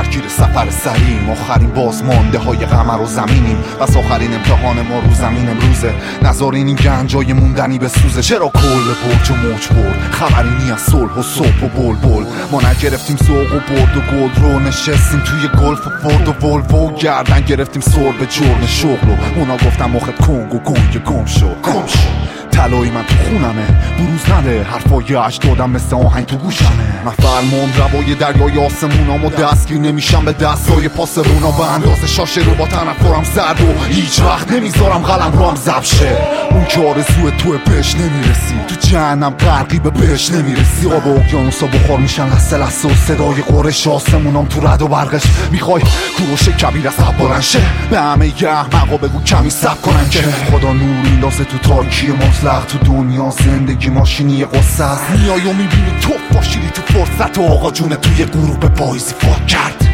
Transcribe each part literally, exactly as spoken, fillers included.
درگیر سفر سریم، آخرین بازمانده های قمر و زمینیم. بس آخرین امتحان ما رو زمین امروزه، نذارین این گنجای موندنی بسوزه. چرا کل برج و موج برد، خبری نی از صلح و صبح و بلبل. ما نگرفتیم سوق و برد و گلد رو، نشستیم توی گلف و فورد و ولوو. گردن گرفتیم سر به جرم شغل و اونا گفتم مخت کنگ و گنگ گم شو گم شو. طلایی من تو خونمه، بروز نده حرفای اجدادم مثل آهنگ تو گوشمه. من فرمان روای دریای آسمونام و دستگیر نمیشم به دستای پاسبونا. به اندازه شاشه رو با تنفرم زرد و هیچ وقت نمیذارم قلم رو هم زب شه. اون که آرزوی توی بهش نمیرسی، تو جهنم غرقی به بهش نمیرسی. آب و اقیانوسا بخار میشن لحظه لحظه و صدای قرش آسمونام تو رد و برقش. میخوای کوروش کبیر از حب بلند شه، به همه احمقا بگو کمی صبر کنن که خدا نور میندازه تو تاریکی مطلق. تو دنیا زندگی ماشینی قصه است، میای و میبینی تو فاشیلی تو فرصت و آقا جونه توی غروب پاییزی فات کرد.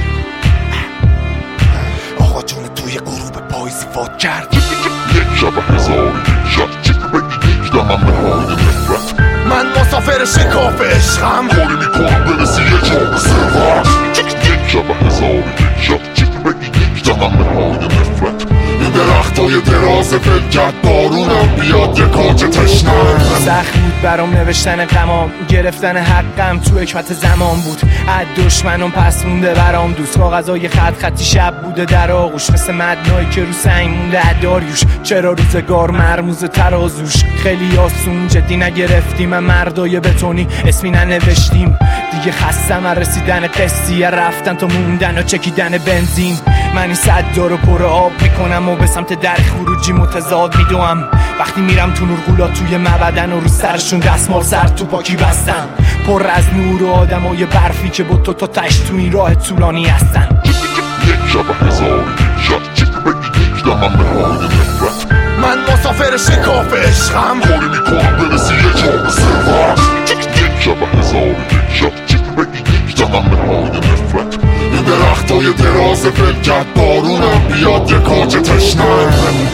آقا جونه توی غروب پاییزی فات کرد. یک شب هزار یک شب چیزی بگی یک دمم به های نفرت. من مسافر شکاف عشقم، کاری میکنم برسی یه جا به ثروت. یک شب هزار یک شب چیزی بگی یک دمم به های نفرت. این درختای دراز فلکت بارونم بیاد یه کاج تشنه. سخت بود برام نوشتن غمام، گرفتن حقم تو حکمت زمان بود. از دشمنم پس مونده برام دوست، کاغذای خط خطی شب بوده در آغوش، مثل مدنایی که رو سنگ مونده داریوش. چرا روزگار مرموز ترازوش خیلی آسون جدی نگرفتیم، من مردای بتونی اسمی ننوشتیم. دیگه خستم از رسیدن قصیه، رفتن تا موندن و چکیدن بنزین. من این صدا رو پر آب میکنم و به سمت در خروجی متضاد میدوم. وقتی میرم تو نورغولا توی معبدن و رو سرشون دستمال سر تو پاکی بستن، پر از نور و آدمای برفی که با تو تا تشت تو این راه طولانی هستن. یک شب هزار یک شب چیزی بگی یک دمم به های نفرت. من مسافر شکاف عشقم، کاری میکنم برسی یه جا به ثروت. یک شب هزار یک شب چیزی بگی یک دمم به های نفرت. این درختای دراز فلکت بارونم بیاد یه کاج تشنه.